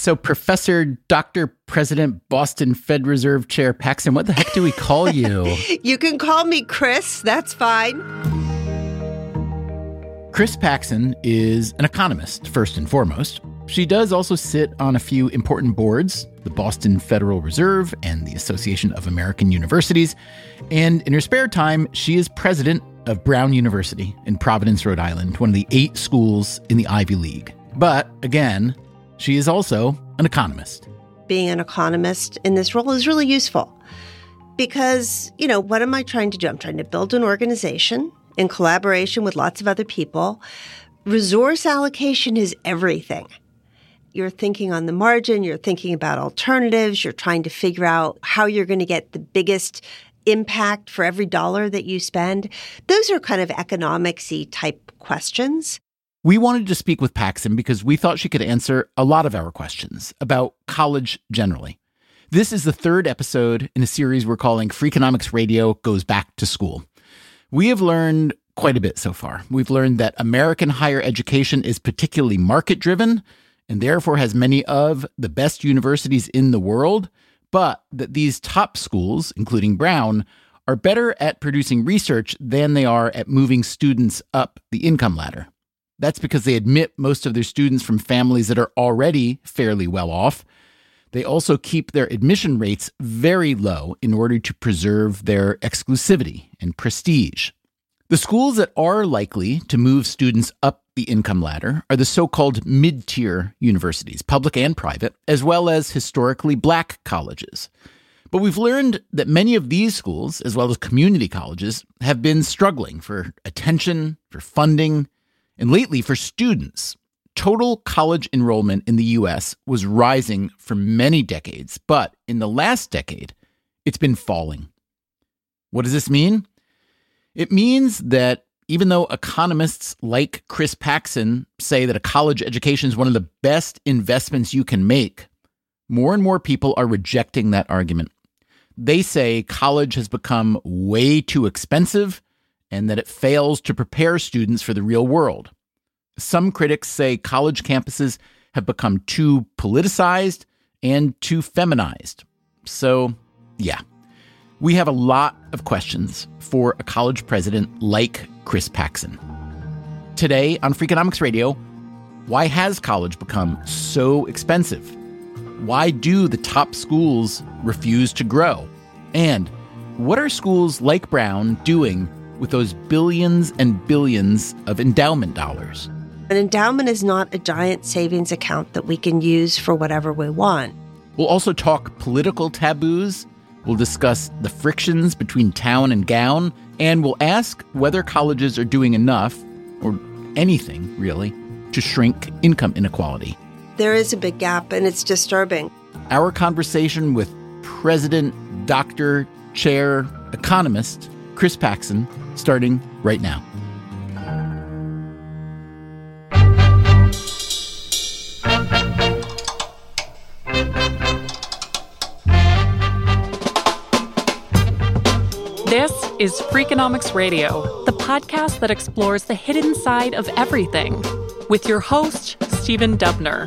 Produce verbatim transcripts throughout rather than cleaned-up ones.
So Professor Doctor President Boston Fed Reserve Chair Paxson, what the heck do we call you? You can call me Chris. That's fine. Chris Paxson is an economist, first and foremost. She does also sit on a few important boards, the Boston Federal Reserve and the Association of American Universities. And in her spare time, she is president of Brown University in Providence, Rhode Island, one of the eight schools in the Ivy League. But again, she is also an economist. Being an economist in this role is really useful because, you know, what am I trying to do? I'm trying to build an organization in collaboration with lots of other people. Resource allocation is everything. You're thinking on the margin, you're thinking about alternatives, you're trying to figure out how you're going to get the biggest impact for every dollar that you spend. Those are kind of economics-y type questions. We wanted to speak with Paxson because we thought she could answer a lot of our questions about college generally. This is the third episode in a series we're calling Freakonomics Radio Goes Back to School. We have learned quite a bit so far. We've learned that American higher education is particularly market-driven and therefore has many of the best universities in the world, but that these top schools, including Brown, are better at producing research than they are at moving students up the income ladder. That's because they admit most of their students from families that are already fairly well off. They also keep their admission rates very low in order to preserve their exclusivity and prestige. The schools that are likely to move students up the income ladder are the so-called mid-tier universities, public and private, as well as historically black colleges. But we've learned that many of these schools, as well as community colleges, have been struggling for attention, for funding, and lately for students. Total college enrollment in the U S was rising for many decades, but in the last decade, it's been falling. What does this mean? It means that even though economists like Chris Paxson say that a college education is one of the best investments you can make, more and more people are rejecting that argument. They say college has become way too expensive and that it fails to prepare students for the real world. Some critics say college campuses have become too politicized and too feminized. So, yeah, we have a lot of questions for a college president like Chris Paxson. Today on Freakonomics Radio, why has college become so expensive? Why do the top schools refuse to grow? And what are schools like Brown doing with those billions and billions of endowment dollars? An endowment is not a giant savings account that we can use for whatever we want. We'll also talk political taboos. We'll discuss the frictions between town and gown. And we'll ask whether colleges are doing enough, or anything really, to shrink income inequality. There is a big gap, and it's disturbing. Our conversation with President, Doctor, Chair, Economist Chris Paxson, starting right now. This is Freakonomics Radio, the podcast that explores the hidden side of everything, with your host, Stephen Dubner.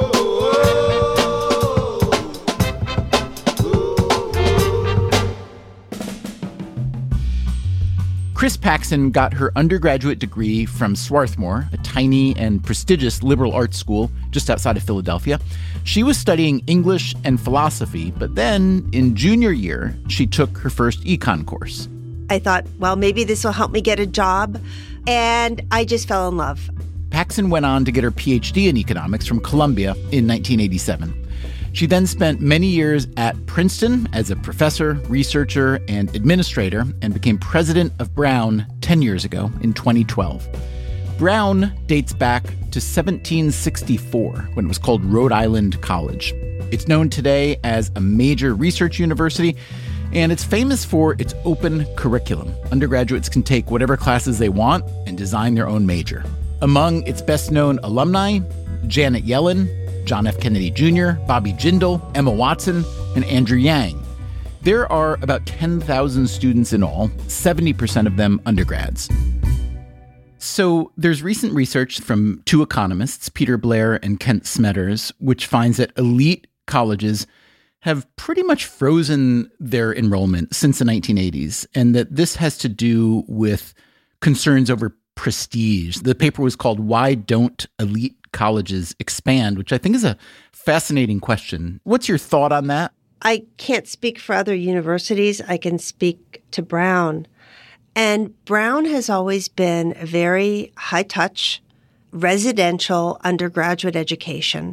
Chris Paxson got her undergraduate degree from Swarthmore, a tiny and prestigious liberal arts school just outside of Philadelphia. She was studying English and philosophy, but then in junior year, she took her first econ course. I thought, well, maybe this will help me get a job, and I just fell in love. Paxson went on to get her P H D in economics from Columbia in nineteen eighty-seven. She then spent many years at Princeton as a professor, researcher, and administrator, and became president of Brown ten years ago in twenty twelve. Brown dates back to seventeen sixty-four, when it was called Rhode Island College. It's known today as a major research university, and it's famous for its open curriculum. Undergraduates can take whatever classes they want and design their own major. Among its best-known alumni, Janet Yellen, John F. Kennedy Junior, Bobby Jindal, Emma Watson, and Andrew Yang. There are about ten thousand students in all, seventy percent of them undergrads. So there's recent research from two economists, Peter Blair and Kent Smetters, which finds that elite colleges have pretty much frozen their enrollment since the nineteen eighties, and that this has to do with concerns over prestige. The paper was called "Why Don't Elite Colleges Expand?" which I think is a fascinating question. What's your thought on that? I can't speak for other universities. I can speak to Brown. And Brown has always been a very high-touch, residential undergraduate education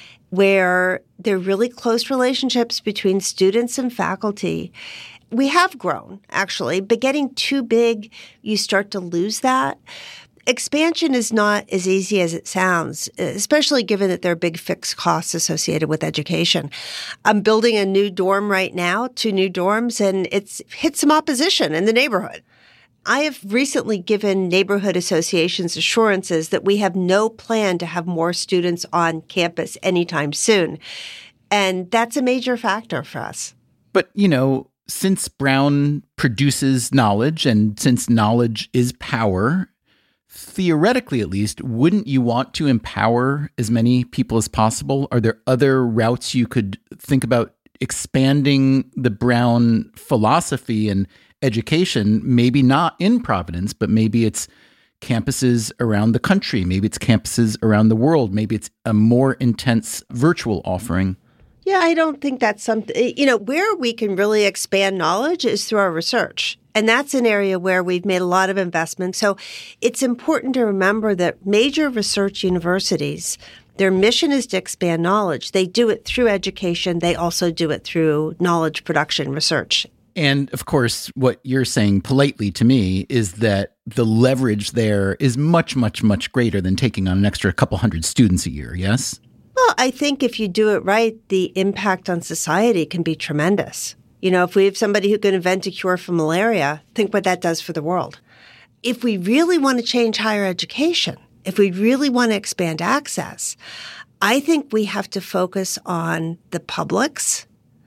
where there are really close relationships between students and faculty. We have grown, actually, but getting too big, you start to lose that. Expansion is not as easy as it sounds, especially given that there are big fixed costs associated with education. I'm building a new dorm right now, two new dorms, and it's hit some opposition in the neighborhood. I have recently given neighborhood associations assurances that we have no plan to have more students on campus anytime soon. And that's a major factor for us. But, you know, since Brown produces knowledge and since knowledge is power, theoretically at least, wouldn't you want to empower as many people as possible? Are there other routes you could think about expanding the Brown philosophy and education, maybe not in Providence, but maybe it's campuses around the country, maybe it's campuses around the world, maybe it's a more intense virtual offering? Yeah, I don't think that's something, you know, where we can really expand knowledge is through our research. And that's an area where we've made a lot of investment. So it's important to remember that major research universities, their mission is to expand knowledge. They do it through education. They also do it through knowledge production research. And of course, what you're saying politely to me is that the leverage there is much, much, much greater than taking on an extra couple hundred students a year, yes? Well, I think if you do it right, the impact on society can be tremendous. You know, if we have somebody who can invent a cure for malaria, think what that does for the world. If we really want to change higher education, if we really want to expand access, I think we have to focus on the publics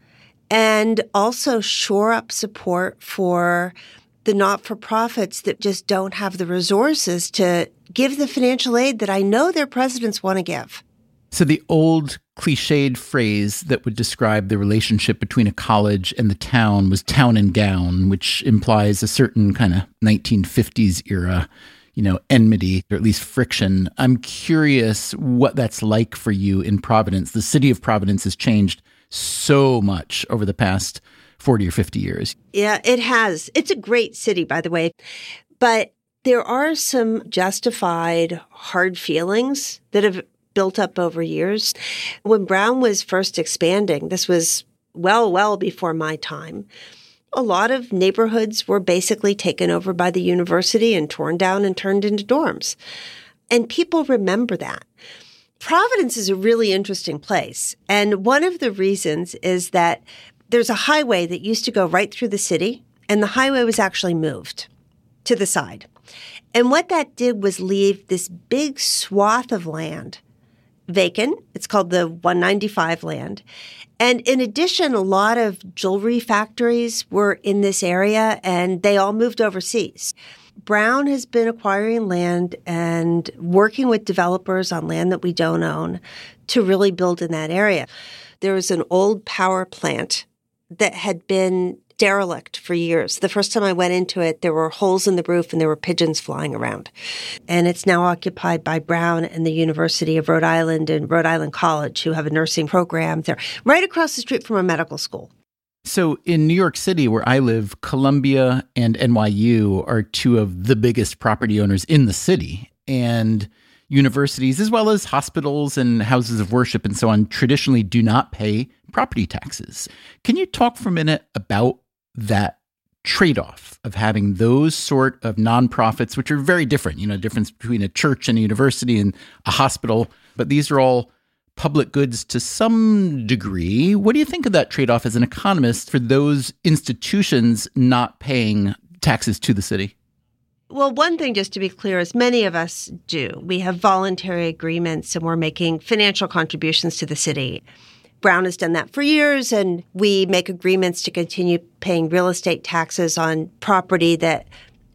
and also shore up support for the not-for-profits that just don't have the resources to give the financial aid that I know their presidents want to give. So the old cliched phrase that would describe the relationship between a college and the town was town and gown, which implies a certain kind of nineteen fifties era, you know, enmity or at least friction. I'm curious what that's like for you in Providence. The city of Providence has changed so much over the past forty or fifty years. Yeah, it has. It's a great city, by the way. But there are some justified hard feelings that have built up over years. When Brown was first expanding, this was well, well before my time, a lot of neighborhoods were basically taken over by the university and torn down and turned into dorms. And people remember that. Providence is a really interesting place. And one of the reasons is that there's a highway that used to go right through the city, and the highway was actually moved to the side. And what that did was leave this big swath of land vacant. It's called the one ninety-five land. And in addition, a lot of jewelry factories were in this area, and they all moved overseas. Brown has been acquiring land and working with developers on land that we don't own to really build in that area. There was an old power plant that had been derelict for years. The first time I went into it, there were holes in the roof and there were pigeons flying around. And it's now occupied by Brown and the University of Rhode Island and Rhode Island College, who have a nursing program there, right across the street from a medical school. So in New York City, where I live, Columbia and N Y U are two of the biggest property owners in the city. And universities, as well as hospitals and houses of worship and so on, traditionally do not pay property taxes. Can you talk for a minute about that trade-off of having those sort of nonprofits, which are very different, you know, difference between a church and a university and a hospital, but these are all public goods to some degree. What do you think of that trade-off as an economist for those institutions not paying taxes to the city? Well, one thing, just to be clear, is many of us do. We have voluntary agreements and we're making financial contributions to the city. Brown has done that for years, and we make agreements to continue paying real estate taxes on property that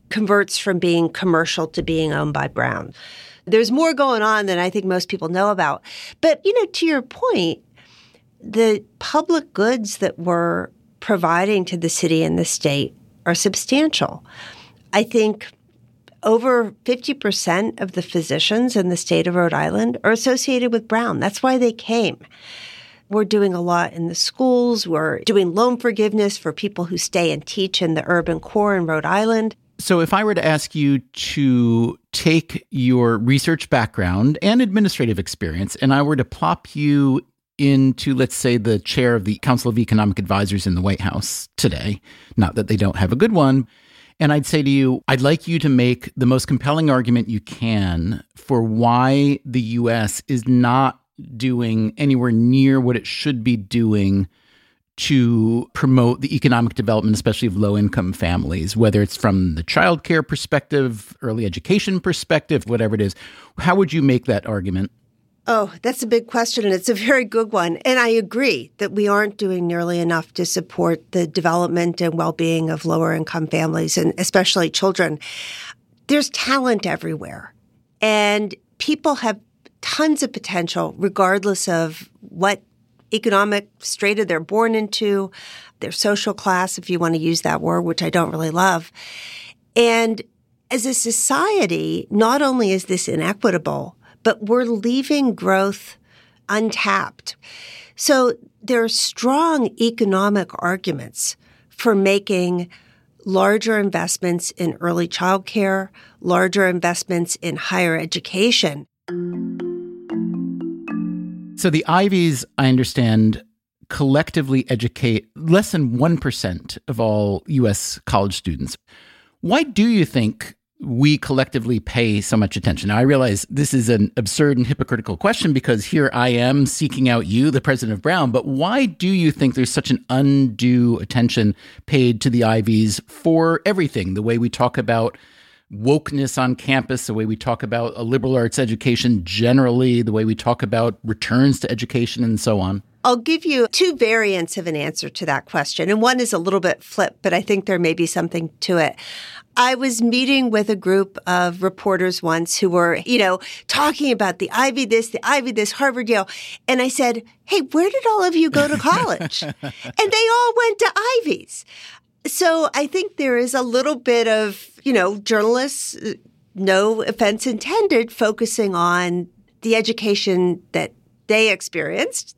converts from being commercial to being owned by Brown. There's more going on than I think most people know about. But, you know, to your point, the public goods that we're providing to the city and the state are substantial. I think over fifty percent of the physicians in the state of Rhode Island are associated with Brown. That's why they came. We're doing a lot in the schools. We're doing loan forgiveness for people who stay and teach in the urban core in Rhode Island. So if I were to ask you to take your research background and administrative experience, and I were to plop you into, let's say, the chair of the Council of Economic Advisors in the White House today, not that they don't have a good one, and I'd say to you, I'd like you to make the most compelling argument you can for why the U S is not doing anywhere near what it should be doing to promote the economic development, especially of low-income families, whether it's from the childcare perspective, early education perspective, whatever it is. How would you make that argument? Oh, that's a big question, and it's a very good one. And I agree that we aren't doing nearly enough to support the development and well-being of lower-income families, and especially children. There's talent everywhere, and people have tons of potential regardless of what economic strata they're born into, their social class, if you want to use that word, which I don't really love. And as a society, not only is this inequitable, but we're leaving growth untapped. So there are strong economic arguments for making larger investments in early childcare, larger investments in higher education. So the Ivies, I understand, collectively educate less than one percent of all U S college students. Why do you think we collectively pay so much attention? Now, I realize this is an absurd and hypocritical question because here I am seeking out you, the president of Brown, but why do you think there's such an undue attention paid to the Ivies for everything? The way we talk about wokeness on campus, the way we talk about a liberal arts education generally, the way we talk about returns to education and so on? I'll give you two variants of an answer to that question. And one is a little bit flip, but I think there may be something to it. I was meeting with a group of reporters once who were, you know, talking about the Ivy this, the Ivy this, Harvard, Yale. And I said, hey, where did all of you go to college? And they all went to Ivies. So I think there is a little bit of, you know, journalists, no offense intended, focusing on the education that they experienced.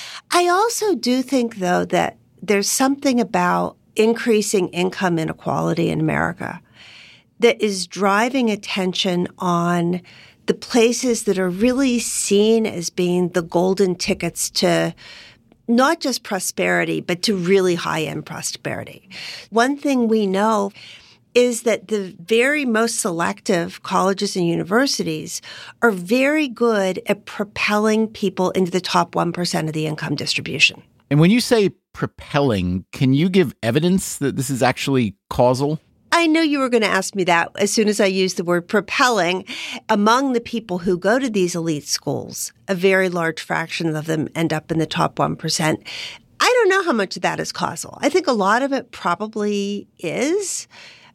I also do think, though, that there's something about increasing income inequality in America that is driving attention on the places that are really seen as being the golden tickets to not just prosperity, but to really high-end prosperity. One thing we know is that the very most selective colleges and universities are very good at propelling people into the top one percent of the income distribution. And when you say propelling, can you give evidence that this is actually causal? I knew you were going to ask me that as soon as I used the word propelling. Among the people who go to these elite schools, a very large fraction of them end up in the top one percent. I don't know how much of that is causal. I think a lot of it probably is.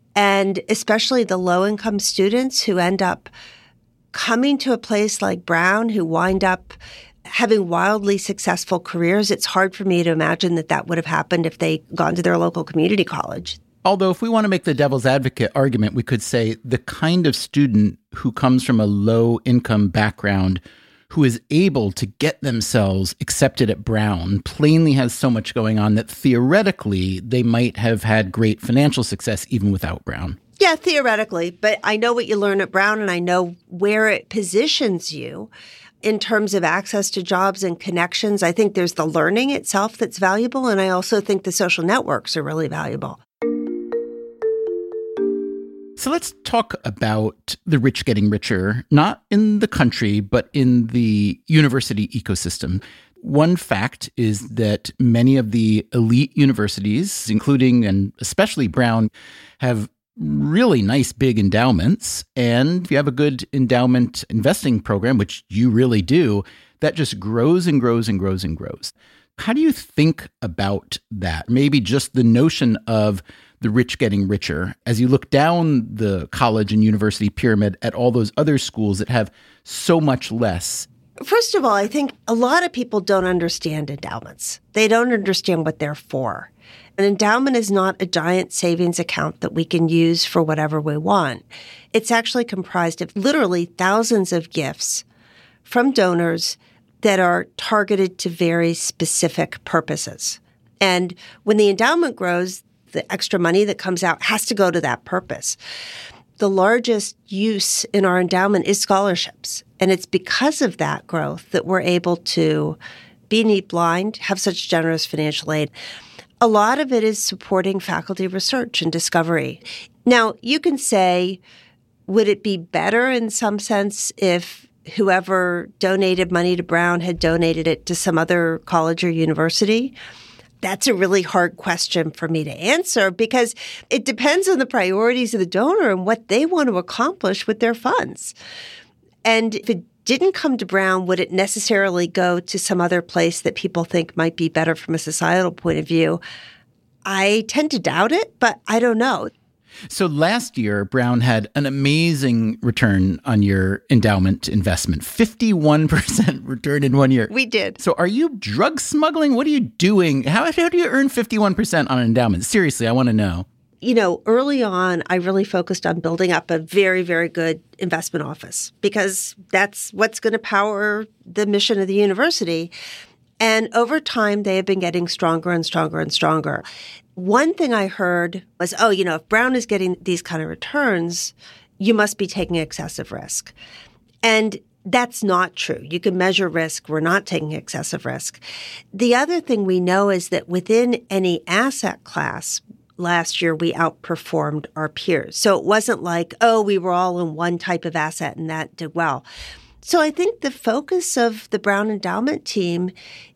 And especially the low-income students who end up coming to a place like Brown, who wind up having wildly successful careers. It's hard for me to imagine that that would have happened if they gone to their local community college. Although if we want to make the devil's advocate argument, we could say the kind of student who comes from a low-income background who is able to get themselves accepted at Brown plainly has so much going on that theoretically they might have had great financial success even without Brown. Yeah, theoretically. But I know what you learn at Brown, and I know where it positions you in terms of access to jobs and connections. I think there's the learning itself that's valuable, and I also think the social networks are really valuable. So let's talk about the rich getting richer, not in the country, but in the university ecosystem. One fact is that many of the elite universities, including and especially Brown, have really nice big endowments. And if you have a good endowment investing program, which you really do, that just grows and grows and grows and grows. How do you think about that? Maybe just the notion of the rich getting richer, as you look down the college and university pyramid at all those other schools that have so much less? First of all, I think a lot of people don't understand endowments. They don't understand what they're for. An endowment is not a giant savings account that we can use for whatever we want. It's actually comprised of literally thousands of gifts from donors that are targeted to very specific purposes. And when the endowment grows, the extra money that comes out has to go to that purpose. The largest use in our endowment is scholarships. And it's because of that growth that we're able to be NEET blind, have such generous financial aid. A lot of it is supporting faculty research and discovery. Now, you can say, would it be better in some sense if whoever donated money to Brown had donated it to some other college or university? That's a really hard question for me to answer because it depends on the priorities of the donor and what they want to accomplish with their funds. And if it didn't come to Brown, would it necessarily go to some other place that people think might be better from a societal point of view? I tend to doubt it, but I don't know. So last year, Brown had an amazing return on your endowment investment, fifty-one percent return in one year. We did. So are you drug smuggling? What are you doing? How, how do you earn fifty-one percent on an endowment? Seriously, I want to know. You know, early on, I really focused on building up a very, very good investment office because that's what's going to power the mission of the university. And over time, they have been getting stronger and stronger and stronger. One thing I heard was, oh, you know, if Brown is getting these kind of returns, you must be taking excessive risk. And that's not true. You can measure risk. We're not taking excessive risk. The other thing we know is that within any asset class, last year we outperformed our peers. So it wasn't like, oh, we were all in one type of asset and that did well. So I think the focus of the Brown Endowment team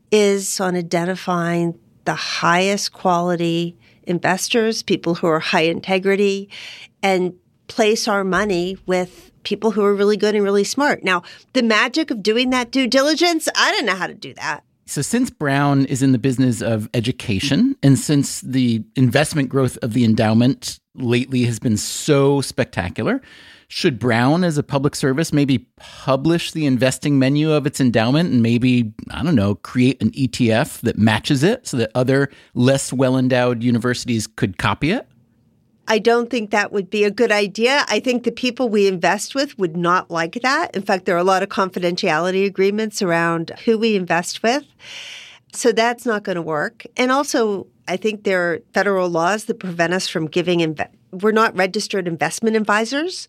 is on identifying the highest quality investors, people who are high integrity, and place our money with people who are really good and really smart. Now, the magic of doing that due diligence, I didn't know how to do that. So since Brown is in the business of education, and since the investment growth of the endowment lately has been so spectacular, should Brown, as a public service, maybe publish the investing menu of its endowment and maybe, I don't know, create an E T F that matches it so that other less well-endowed universities could copy it? I don't think that would be a good idea. I think the people we invest with would not like that. In fact, there are a lot of confidentiality agreements around who we invest with. So that's not going to work. And also, I think there are federal laws that prevent us from giving inve- – we're not registered investment advisors.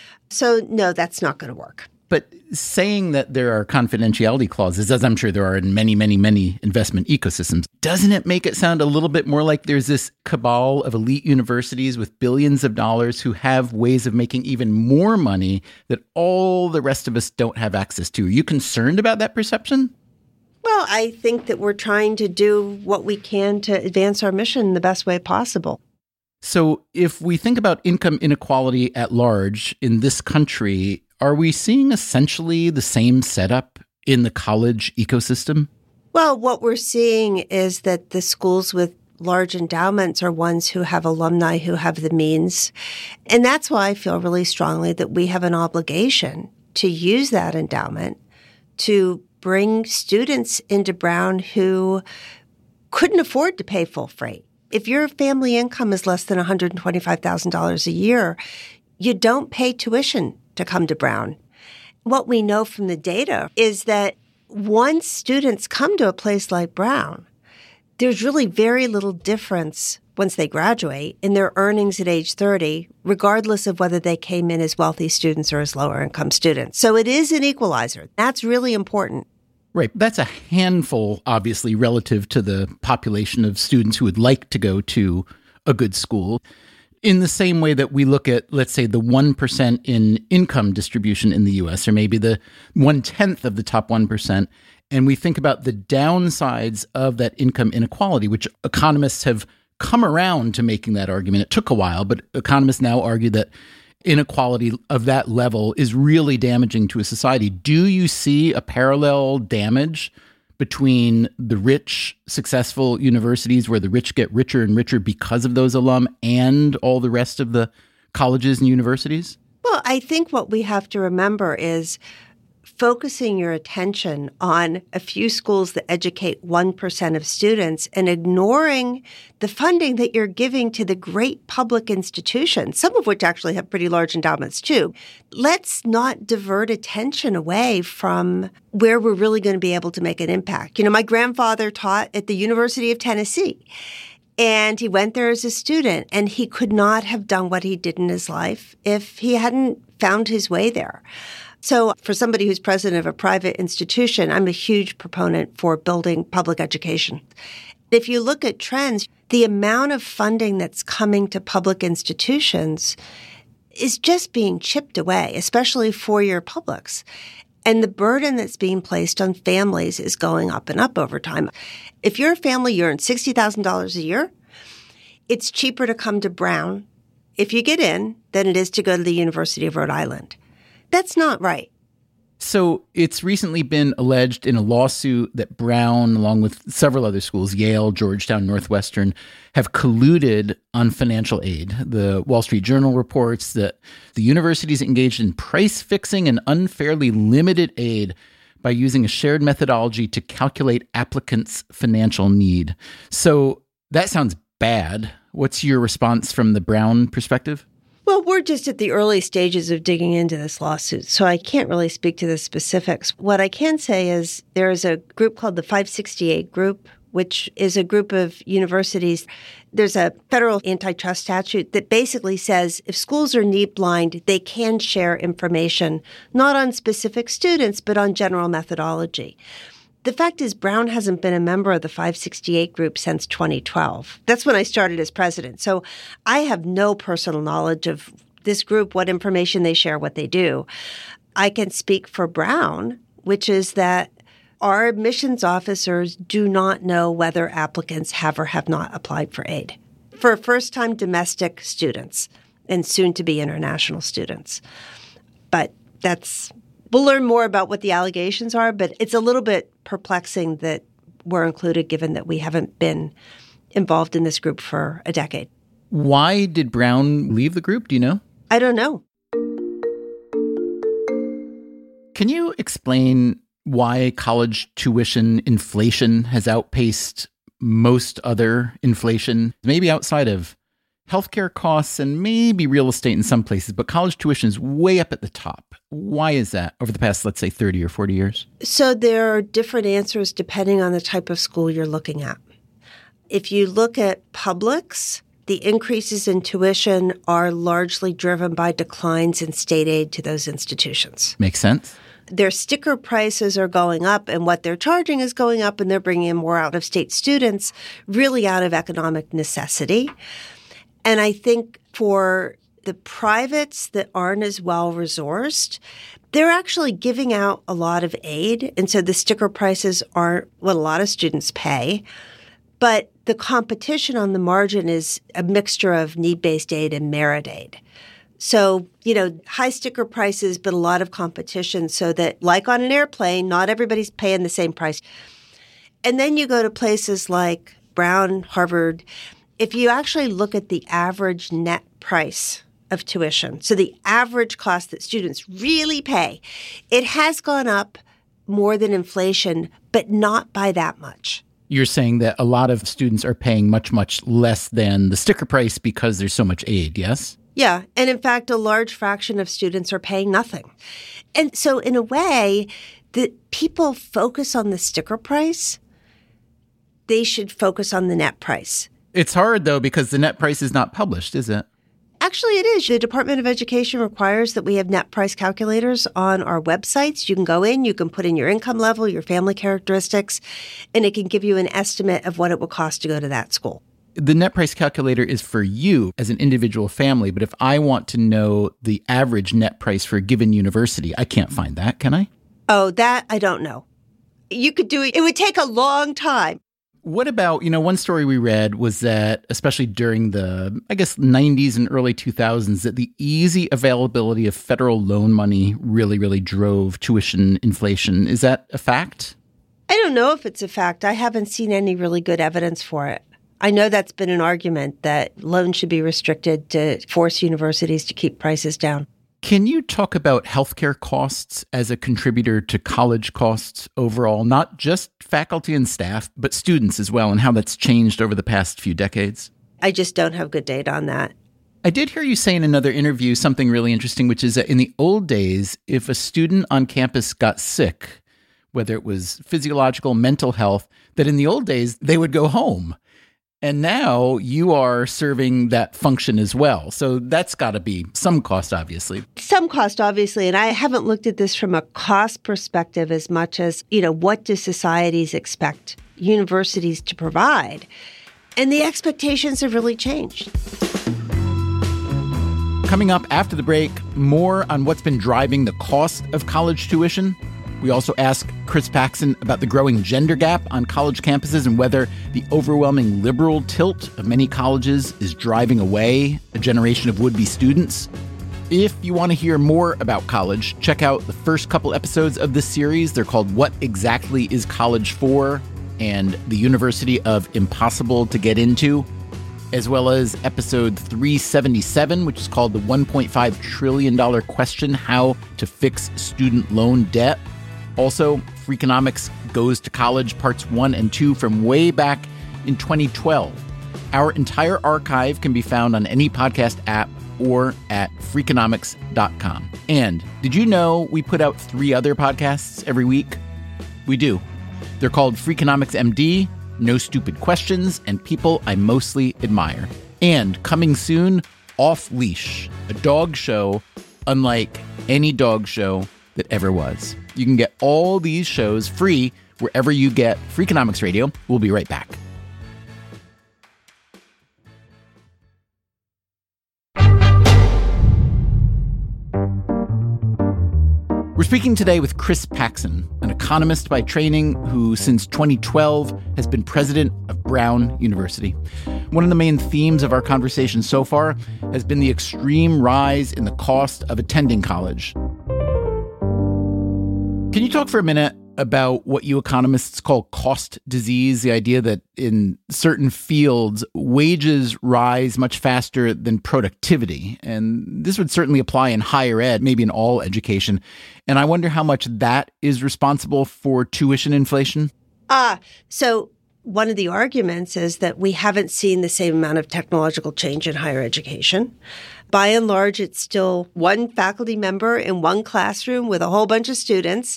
So no, that's not going to work. But saying that there are confidentiality clauses, as I'm sure there are in many, many, many investment ecosystems, doesn't it make it sound a little bit more like there's this cabal of elite universities with billions of dollars who have ways of making even more money that all the rest of us don't have access to? Are you concerned about that perception? Well, I think that we're trying to do what we can to advance our mission the best way possible. So if we think about income inequality at large in this country, are we seeing essentially the same setup in the college ecosystem? Well, what we're seeing is that the schools with large endowments are ones who have alumni who have the means. And that's why I feel really strongly that we have an obligation to use that endowment to bring students into Brown who couldn't afford to pay full freight. If your family income is less than one hundred twenty-five thousand dollars a year, you don't pay tuition to come to Brown. What we know from the data is that once students come to a place like Brown, there's really very little difference once they graduate in their earnings at age thirty, regardless of whether they came in as wealthy students or as lower income students. So it is an equalizer. That's really important. Right. That's a handful, obviously, relative to the population of students who would like to go to a good school. In the same way that we look at, let's say, the one percent in income distribution in the U S, or maybe the one-tenth of the top one percent, and we think about the downsides of that income inequality, which economists have come around to making that argument. It took a while, but economists now argue that inequality of that level is really damaging to a society. Do you see a parallel damage between the rich, successful universities where the rich get richer and richer because of those alum and all the rest of the colleges and universities? Well, I think what we have to remember is focusing your attention on a few schools that educate one percent of students and ignoring the funding that you're giving to the great public institutions, some of which actually have pretty large endowments too. Let's not divert attention away from where we're really going to be able to make an impact. You know, my grandfather taught at the University of Tennessee, and he went there as a student, and he could not have done what he did in his life if he hadn't found his way there. So for somebody who's president of a private institution, I'm a huge proponent for building public education. If you look at trends, the amount of funding that's coming to public institutions is just being chipped away, especially four-year publics. And the burden that's being placed on families is going up and up over time. If you're a family, you earn sixty thousand dollars a year, it's cheaper to come to Brown if you get in than it is to go to the University of Rhode Island. That's not right. So it's recently been alleged in a lawsuit that Brown, along with several other schools, Yale, Georgetown, Northwestern, have colluded on financial aid. The Wall Street Journal reports that the universities engaged in price fixing and unfairly limited aid by using a shared methodology to calculate applicants' financial need. So that sounds bad. What's your response from the Brown perspective? Well, we're just at the early stages of digging into this lawsuit, so I can't really speak to the specifics. What I can say is there is a group called the five sixty-eight Group, which is a group of universities. There's a federal antitrust statute that basically says if schools are need blind, they can share information, not on specific students, but on general methodology. The fact is, Brown hasn't been a member of the five sixty-eight Group since twenty twelve. That's when I started as president. So I have no personal knowledge of this group, what information they share, what they do. I can speak for Brown, which is that our admissions officers do not know whether applicants have or have not applied for aid for first-time domestic students and soon-to-be international students. But that's... We'll learn more about what the allegations are, but it's a little bit perplexing that we're included given that we haven't been involved in this group for a decade. Why did Brown leave the group? Do you know? I don't know. Can you explain why college tuition inflation has outpaced most other inflation, maybe outside of healthcare costs and maybe real estate in some places, but college tuition is way up at the top? Why is that over the past, let's say, thirty or forty years? So there are different answers depending on the type of school you're looking at. If you look at publics, the increases in tuition are largely driven by declines in state aid to those institutions. Makes sense. Their sticker prices are going up, and what they're charging is going up, and they're bringing in more out-of-state students, really out of economic necessity. And I think for the privates that aren't as well-resourced, they're actually giving out a lot of aid. And so the sticker prices aren't what a lot of students pay. But the competition on the margin is a mixture of need-based aid and merit aid. So, you know, high sticker prices, but a lot of competition so that, like on an airplane, not everybody's paying the same price. And then you go to places like Brown, Harvard. If you actually look at the average net price of tuition, so the average cost that students really pay, it has gone up more than inflation, but not by that much. You're saying that a lot of students are paying much, much less than the sticker price because there's so much aid, yes? Yeah. And in fact, a large fraction of students are paying nothing. And so in a way, the people focus on the sticker price. They should focus on the net price. It's hard, though, because the net price is not published, is it? Actually, it is. The Department of Education requires that we have net price calculators on our websites. You can go in, you can put in your income level, your family characteristics, and it can give you an estimate of what it will cost to go to that school. The net price calculator is for you as an individual family, but if I want to know the average net price for a given university, I can't find that, can I? Oh, that I don't know. You could do it. It would take a long time. What about, you know, one story we read was that, especially during the, I guess, nineties and early two thousands, that the easy availability of federal loan money really, really drove tuition inflation. Is that a fact? I don't know if it's a fact. I haven't seen any really good evidence for it. I know that's been an argument that loans should be restricted to force universities to keep prices down. Can you talk about healthcare costs as a contributor to college costs overall, not just faculty and staff, but students as well, and how that's changed over the past few decades? I just don't have good data on that. I did hear you say in another interview something really interesting, which is that in the old days, if a student on campus got sick, whether it was physiological, mental health, that in the old days, they would go home. And now you are serving that function as well. So that's got to be some cost, obviously. Some cost, obviously. And I haven't looked at this from a cost perspective as much as, you know, what do societies expect universities to provide? And the expectations have really changed. Coming up after the break, more on what's been driving the cost of college tuition. We also ask Chris Paxson about the growing gender gap on college campuses and whether the overwhelming liberal tilt of many colleges is driving away a generation of would-be students. If you want to hear more about college, check out the first couple episodes of this series. They're called What Exactly is College For? And the University of Impossible to Get Into, as well as episode three seventy-seven, which is called the one point five trillion dollars question, How to Fix Student Loan Debt. Also, Freakonomics Goes to College, parts one and two from way back in twenty twelve. Our entire archive can be found on any podcast app or at freakonomics dot com. And did you know we put out three other podcasts every week? We do. They're called Freakonomics M D, No Stupid Questions, and People I Mostly Admire. And coming soon, Off Leash, a dog show unlike any dog show that ever was. You can get all these shows free wherever you get Freakonomics Radio. We'll be right back. We're speaking today with Chris Paxson, an economist by training who since twenty twelve has been president of Brown University. One of the main themes of our conversation so far has been the extreme rise in the cost of attending college. Can you talk for a minute about what you economists call cost disease, the idea that in certain fields, wages rise much faster than productivity? And this would certainly apply in higher ed, maybe in all education. And I wonder how much that is responsible for tuition inflation? Ah, so one of the arguments is that we haven't seen the same amount of technological change in higher education. By and large, it's still one faculty member in one classroom with a whole bunch of students.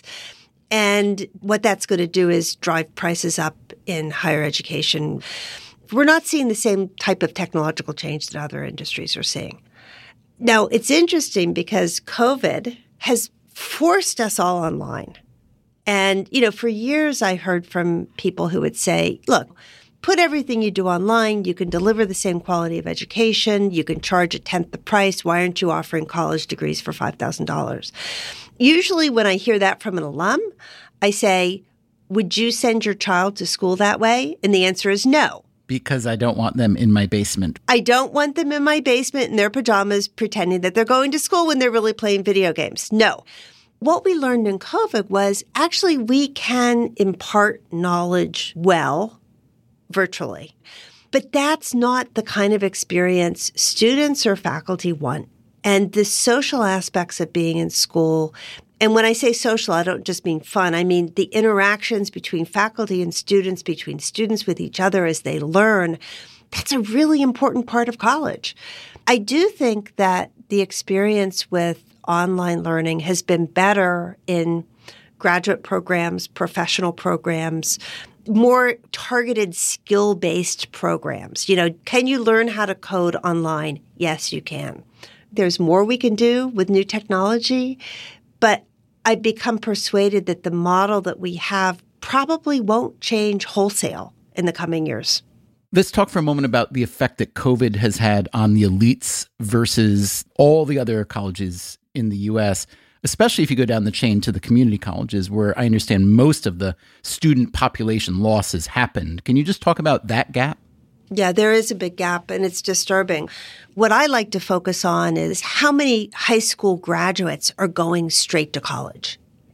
And what that's going to do is drive prices up in higher education. We're not seeing the same type of technological change that other industries are seeing. Now, it's interesting because COVID has forced us all online. And, you know, for years I heard from people who would say, look, put everything you do online. You can deliver the same quality of education. You can charge a tenth the price. Why aren't you offering college degrees for five thousand dollars? Usually when I hear that from an alum, I say, would you send your child to school that way? And the answer is no. Because I don't want them in my basement. I don't want them in my basement in their pajamas pretending that they're going to school when they're really playing video games. No. What we learned in COVID was actually we can impart knowledge well virtually. But that's not the kind of experience students or faculty want. And the social aspects of being in school, and when I say social, I don't just mean fun. I mean the interactions between faculty and students, between students with each other as they learn, that's a really important part of college. I do think that the experience with online learning has been better in graduate programs, professional programs, more targeted skill-based programs. You know, can you learn how to code online? Yes, you can. There's more we can do with new technology, but I've become persuaded that the model that we have probably won't change wholesale in the coming years. Let's talk for a moment about the effect that COVID has had on the elites versus all the other colleges in the U S, especially if you go down the chain to the community colleges where I understand most of the student population loss has happened. Can you just talk about that gap? Yeah, there is a big gap, and it's disturbing. What I like to focus on is how many high school graduates are going straight to college.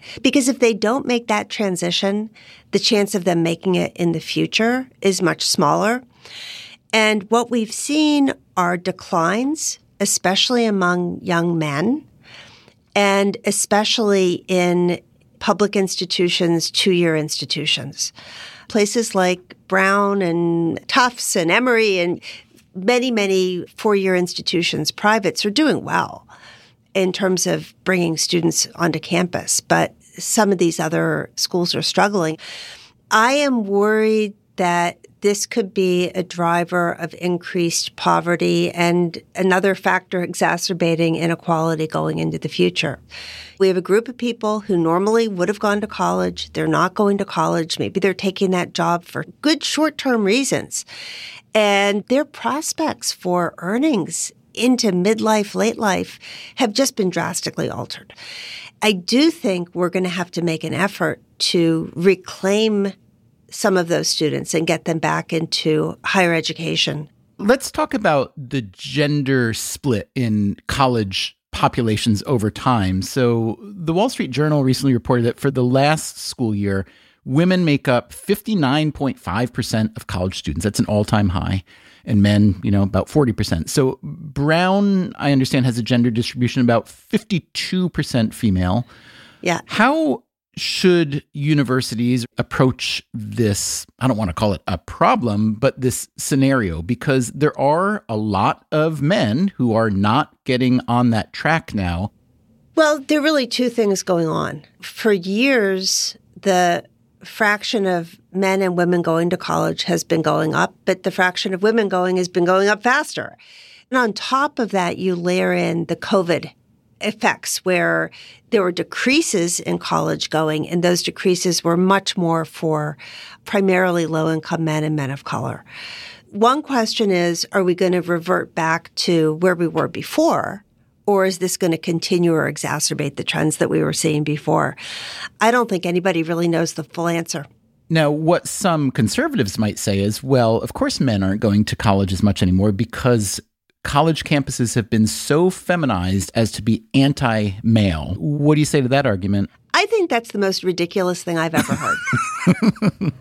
Because if they don't make that transition, the chance of them making it in the future is much smaller. And what we've seen are declines, especially among young men, and especially in public institutions, two-year institutions. Places like Brown and Tufts and Emory and many, many four-year institutions, privates, are doing well in terms of bringing students onto campus. But some of these other schools are struggling. I am worried that this could be a driver of increased poverty and another factor exacerbating inequality going into the future. We have a group of people who normally would have gone to college. They're not going to college. Maybe they're taking that job for good short-term reasons. And their prospects for earnings into midlife, late life have just been drastically altered. I do think we're going to have to make an effort to reclaim some of those students and get them back into higher education. Let's talk about the gender split in college populations over time. So the Wall Street Journal recently reported that for the last school year, women make up fifty-nine point five percent of college students. That's an all-time high. And men, you know, about forty percent. So Brown, I understand, has a gender distribution about fifty-two percent female. Yeah. How should universities approach this? I don't want to call it a problem, but this scenario, because there are a lot of men who are not getting on that track now. Well, there are really two things going on. For years, the fraction of men and women going to college has been going up, but the fraction of women going has been going up faster. And on top of that, you layer in the COVID effects where there were decreases in college going, and those decreases were much more for primarily low-income men and men of color. One question is, are we going to revert back to where we were before, or is this going to continue or exacerbate the trends that we were seeing before? I don't think anybody really knows the full answer. Now, what some conservatives might say is, well, of course men aren't going to college as much anymore because college campuses have been so feminized as to be anti-male. What do you say to that argument? I think that's the most ridiculous thing I've ever heard.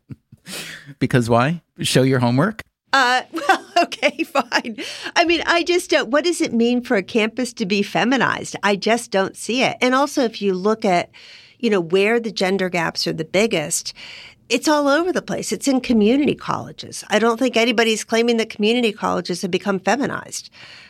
Because why? Show your homework? Uh, well, okay, fine. I mean, I just don't, what does it mean for a campus to be feminized? I just don't see it. And also, if you look at, you know, where the gender gaps are the biggest, it's all over the place. It's in community colleges. I don't think anybody's claiming that community colleges have become feminized.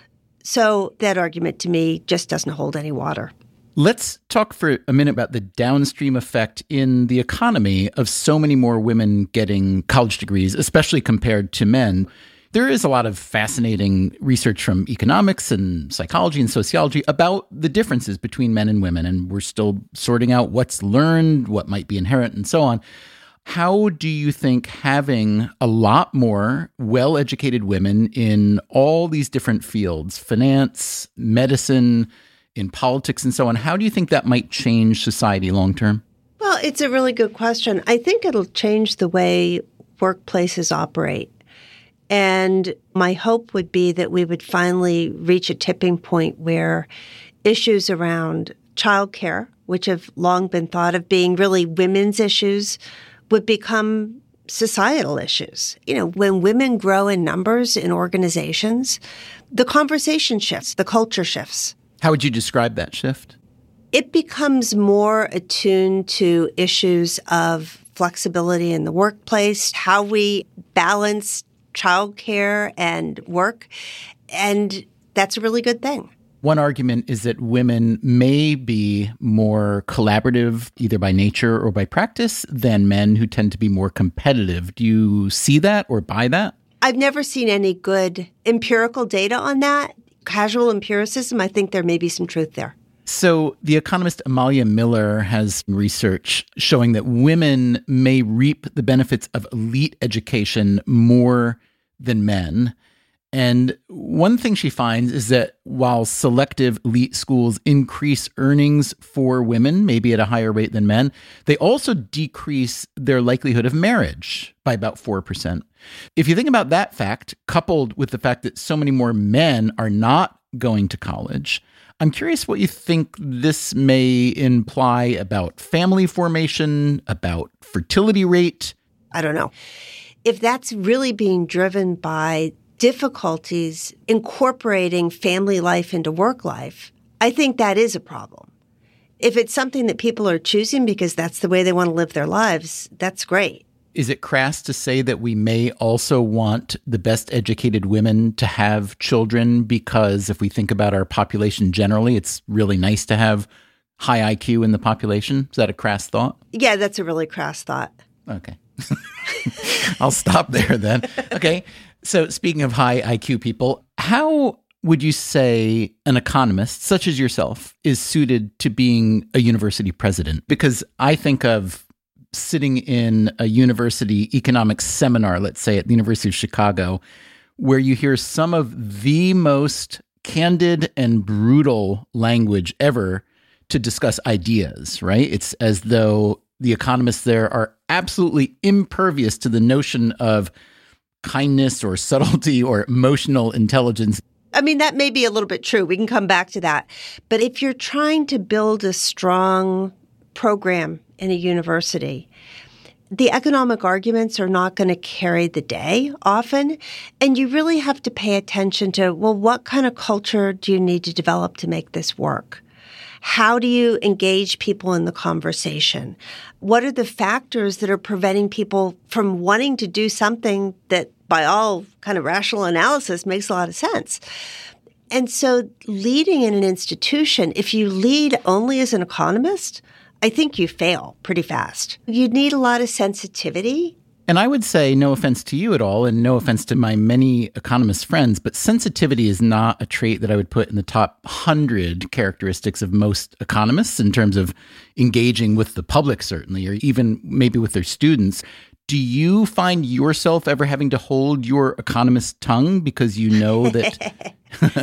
So that argument to me just doesn't hold any water. Let's talk for a minute about the downstream effect in the economy of so many more women getting college degrees, especially compared to men. There is a lot of fascinating research from economics and psychology and sociology about the differences between men and women, and we're still sorting out what's learned, what might be inherent, and so on. How do you think having a lot more well-educated women in all these different fields, finance, medicine, in politics and so on, how do you think that might change society long-term? Well, it's a really good question. I think it'll change the way workplaces operate. And my hope would be that we would finally reach a tipping point where issues around childcare, which have long been thought of being really women's issues, would become societal issues. You know, when women grow in numbers in organizations, the conversation shifts, the culture shifts. How would you describe that shift? It becomes more attuned to issues of flexibility in the workplace, how we balance childcare and work, and that's a really good thing. One argument is that women may be more collaborative, either by nature or by practice, than men who tend to be more competitive. Do you see that or buy that? I've never seen any good empirical data on that. Casual empiricism, I think there may be some truth there. So the economist Amalia Miller has research showing that women may reap the benefits of elite education more than men. And one thing she finds is that while selective elite schools increase earnings for women, maybe at a higher rate than men, they also decrease their likelihood of marriage by about four percent. If you think about that fact, coupled with the fact that so many more men are not going to college, I'm curious what you think this may imply about family formation, about fertility rate. I don't know. If that's really being driven by difficulties incorporating family life into work life, I think that is a problem. If it's something that people are choosing because that's the way they want to live their lives, that's great. Is it crass to say that we may also want the best educated women to have children because if we think about our population generally, it's really nice to have high I Q in the population? Is that a crass thought? Yeah, that's a really crass thought. Okay. I'll stop there then. Okay. So speaking of high I Q people, how would you say an economist, such as yourself, is suited to being a university president? Because I think of sitting in a university economics seminar, let's say at the University of Chicago, where you hear some of the most candid and brutal language ever to discuss ideas, right? It's as though the economists there are absolutely impervious to the notion of kindness or subtlety or emotional intelligence. I mean, that may be a little bit true. We can come back to that. But if you're trying to build a strong program in a university, the economic arguments are not going to carry the day often. And you really have to pay attention to, well, what kind of culture do you need to develop to make this work? How do you engage people in the conversation? What are the factors that are preventing people from wanting to do something that by all kind of rational analysis makes a lot of sense? And so leading in an institution, if you lead only as an economist, I think you fail pretty fast. You need a lot of sensitivity. And I would say, no offense to you at all, and no offense to my many economist friends, but sensitivity is not a trait that I would put in the top one hundred characteristics of most economists in terms of engaging with the public, certainly, or even maybe with their students. Do you find yourself ever having to hold your economist tongue because you know that...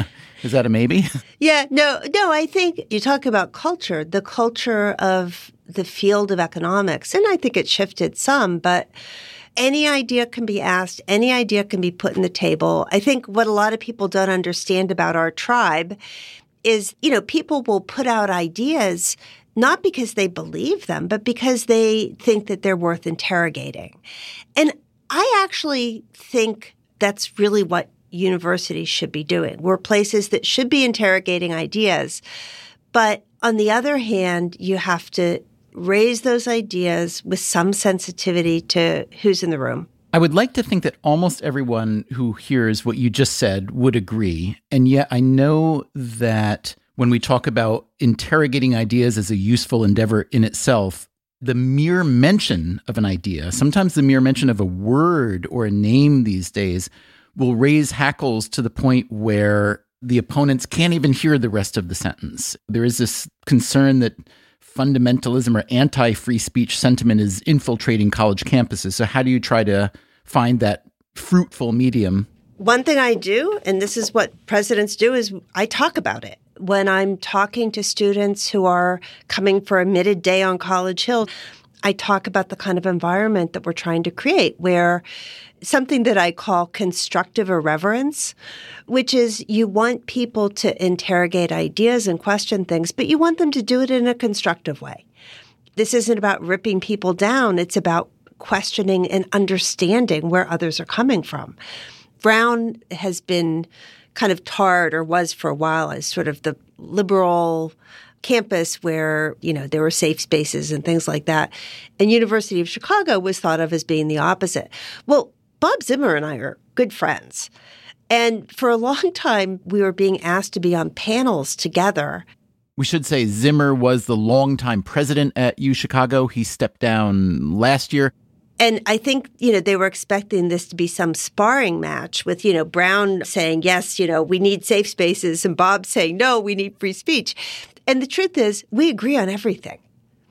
Is that a maybe? Yeah, no, no, I think you talk about culture, the culture of the field of economics, and I think it shifted some, but any idea can be asked, any idea can be put on the table. I think what a lot of people don't understand about our tribe is, you know, people will put out ideas not because they believe them, but because they think that they're worth interrogating. And I actually think that's really what universities should be doing. We're places that should be interrogating ideas. But on the other hand, you have to raise those ideas with some sensitivity to who's in the room. I would like to think that almost everyone who hears what you just said would agree. And yet I know that when we talk about interrogating ideas as a useful endeavor in itself, the mere mention of an idea, sometimes the mere mention of a word or a name these days, will raise hackles to the point where the opponents can't even hear the rest of the sentence. There is this concern that fundamentalism or anti-free speech sentiment is infiltrating college campuses. So how do you try to find that fruitful medium? One thing I do, and this is what presidents do, is I talk about it. When I'm talking to students who are coming for a admitted day on College Hill, I talk about the kind of environment that we're trying to create where something that I call constructive irreverence, which is you want people to interrogate ideas and question things, but you want them to do it in a constructive way. This isn't about ripping people down. It's about questioning and understanding where others are coming from. Brown has been kind of tarred, or was for a while, as sort of the liberal campus where, you know, there were safe spaces and things like that. And University of Chicago was thought of as being the opposite. Well, Bob Zimmer and I are good friends. And for a long time, we were being asked to be on panels together. We should say Zimmer was the longtime president at U Chicago. He stepped down last year. And I think, you know, they were expecting this to be some sparring match with, you know, Brown saying, yes, you know, we need safe spaces, and Bob saying, no, we need free speech. And the truth is, we agree on everything.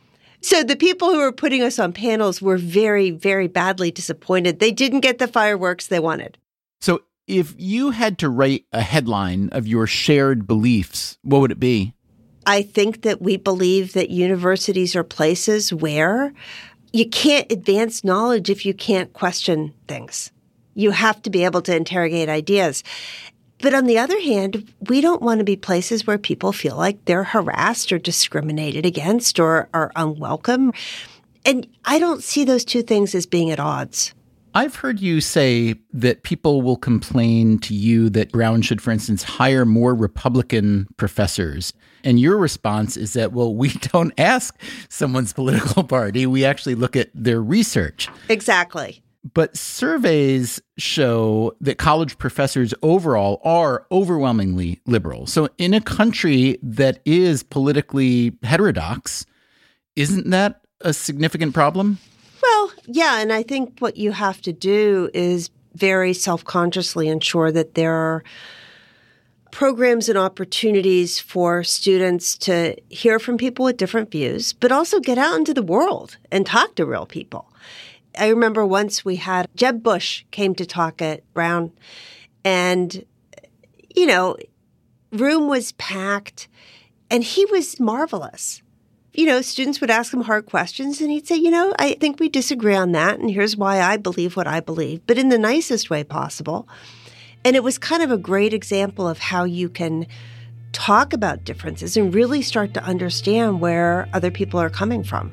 So the people who were putting us on panels were very, very badly disappointed. They didn't get the fireworks they wanted. So if you had to write a headline of your shared beliefs, what would it be? I think that we believe that universities are places where you can't advance knowledge if you can't question things. You have to be able to interrogate ideas. But on the other hand, we don't want to be places where people feel like they're harassed or discriminated against or are unwelcome. And I don't see those two things as being at odds. I've heard you say that people will complain to you that Brown should, for instance, hire more Republican professors. And your response is that, well, we don't ask someone's political party. We actually look at their research. Exactly. But surveys show that college professors overall are overwhelmingly liberal. So in a country that is politically heterodox, isn't that a significant problem? Well, yeah. And I think what you have to do is very self-consciously ensure that there are programs and opportunities for students to hear from people with different views, but also get out into the world and talk to real people. I remember once we had Jeb Bush came to talk at Brown, and, you know, room was packed, and he was marvelous. You know, students would ask him hard questions, and he'd say, you know, I think we disagree on that, and here's why I believe what I believe, but in the nicest way possible. And it was kind of a great example of how you can talk about differences and really start to understand where other people are coming from.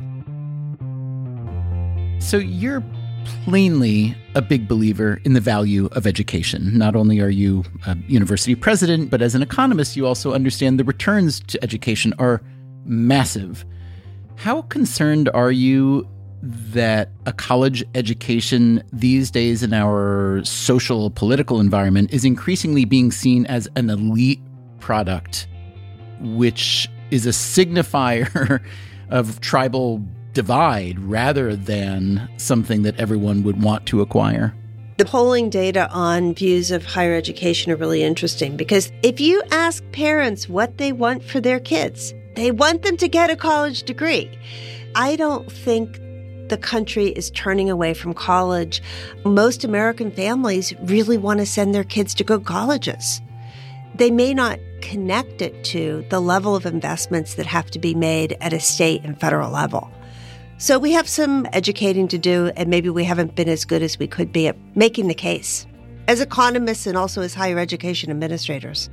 So you're plainly a big believer in the value of education. Not only are you a university president, but as an economist, you also understand the returns to education are massive. How concerned are you that a college education these days in our social political environment is increasingly being seen as an elite product, which is a signifier of tribal divide rather than something that everyone would want to acquire? The polling data on views of higher education are really interesting because if you ask parents what they want for their kids, they want them to get a college degree. I don't think the country is turning away from college. Most American families really want to send their kids to good colleges. They may not connect it to the level of investments that have to be made at a state and federal level. So we have some educating to do, and maybe we haven't been as good as we could be at making the case as economists and also as higher education administrators.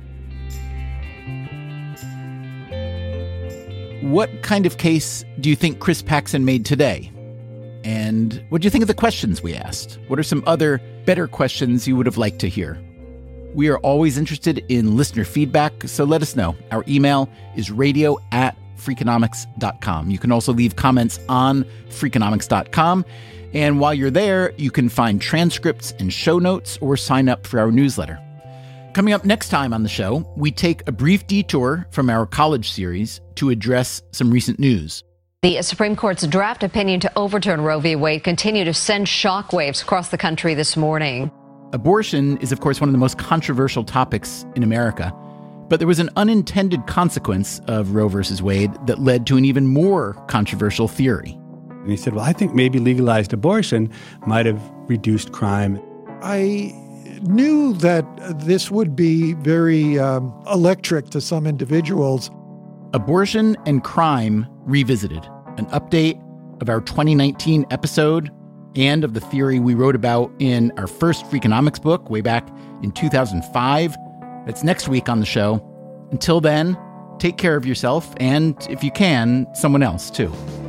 What kind of case do you think Chris Paxson made today? And what do you think of the questions we asked? What are some other better questions you would have liked to hear? We are always interested in listener feedback, so let us know. Our email is radio at freakonomics dot com. You can also leave comments on freakonomics dot com. And while you're there, you can find transcripts and show notes or sign up for our newsletter. Coming up next time on the show, we take a brief detour from our college series to address some recent news. The Supreme Court's draft opinion to overturn Roe v. Wade continued to send shockwaves across the country this morning. Abortion is, of course, one of the most controversial topics in America. But there was an unintended consequence of Roe versus Wade that led to an even more controversial theory. And he said, well, I think maybe legalized abortion might have reduced crime. I knew that this would be very um, electric to some individuals. Abortion and Crime Revisited, an update of our twenty nineteen episode and of the theory we wrote about in our first Freakonomics book way back in two thousand five. That's next week on the show. Until then, take care of yourself and, if you can, someone else too.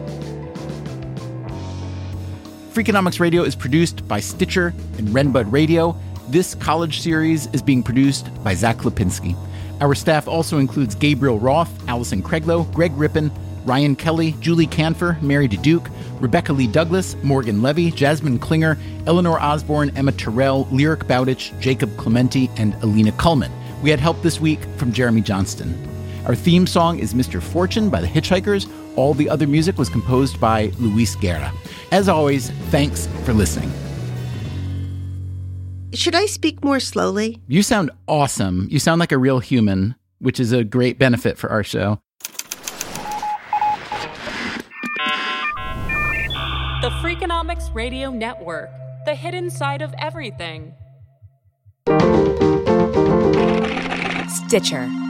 Freakonomics Radio is produced by Stitcher and Renbud Radio. This college series is being produced by Zach Lipinski. Our staff also includes Gabriel Roth, Allison Craiglow, Greg Rippin, Ryan Kelly, Julie Canfer, Mary DeDuke, Rebecca Lee Douglas, Morgan Levy, Jasmine Klinger, Eleanor Osborne, Emma Terrell, Lyric Bowditch, Jacob Clementi, and Alina Kuhlman. We had help this week from Jeremy Johnston. Our theme song is Mister Fortune by the Hitchhikers. All the other music was composed by Luis Guerra. As always, thanks for listening. Should I speak more slowly? You sound awesome. You sound like a real human, which is a great benefit for our show. The Freakonomics Radio Network, the hidden side of everything. Stitcher.